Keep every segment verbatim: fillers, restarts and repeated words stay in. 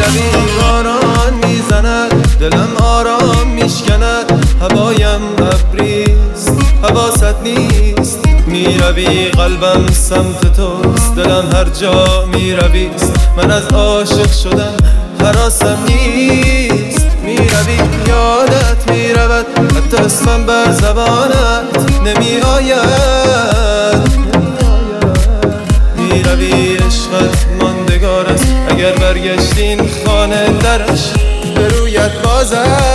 میروی باران میزند دلم آرام میشکند هوایم ابریست حواست نیست میروی قلبم سمت توست دلم هر جا میرویست من از عاشق شدن حراسم نیست میروی یادت میرود حتی اسمم بر زبانت نمی آید میروی عشقت ماندگار است اگر برگشتین خانه درش به رویت بازد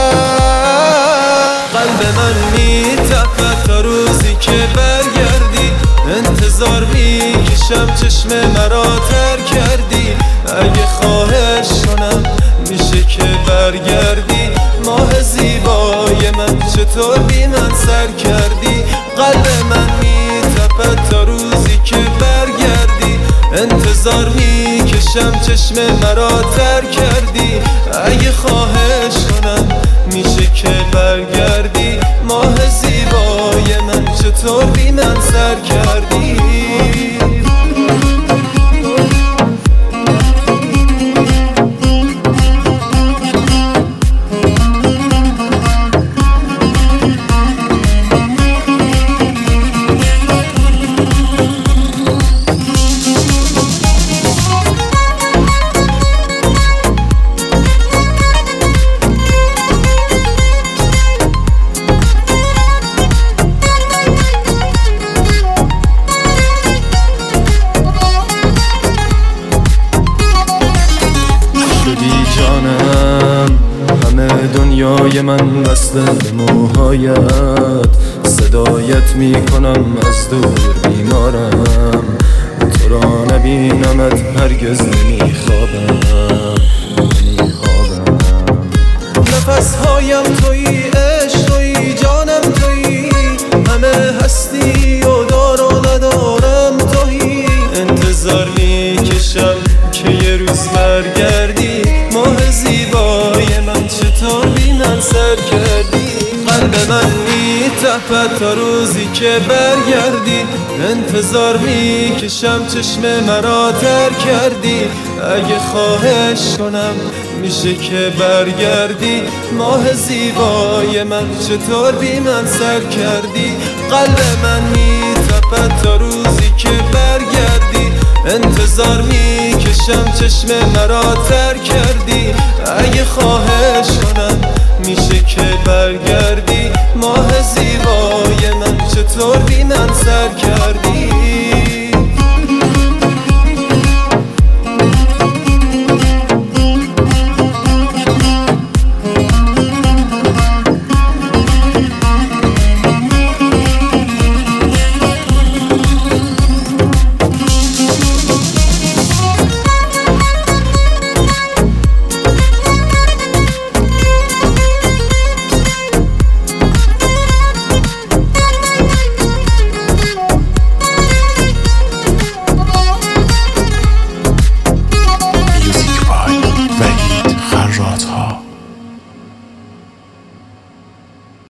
قلب من میتپد تا روزی که برگردی انتظار میکشم چشم مرا تر کردی اگه خواهش کنم میشه که برگردی ماه زیبای من چطور بی من سر کردی قلب من میتپد تا روزی که برگردی انتظار میکشم چشم مرا تر کردی اگه خواهش کنم میشه که برگردی ماه زیبای من چطور بی من سر کردی جانم همه دنیای من بسته به موهایت صدایت میکنم از دور بیمارم تو را نبینمت هرگز نمیخوابم نمیخوابم نفسهایم تویی عشق تویی جانم تویی همه هستی و دار و ندارم تویی انتظار میکشم که یه روز برگردی ماه زیبای من چطور بی من سر کردی قلب من میتپد تا روزی که برگردی انتظار میکشم چشم مرا تر کردی اگه خواهش کنم میشه که برگردی ماه زیبای من چطور بی من سر کردی قلب من میتپد تا روزی که برگردی انتظار میکشم چشم مرا تر کردی اگه خواهش کنم میشه که برگردی ماه زیبای من چطور بی من سر کردی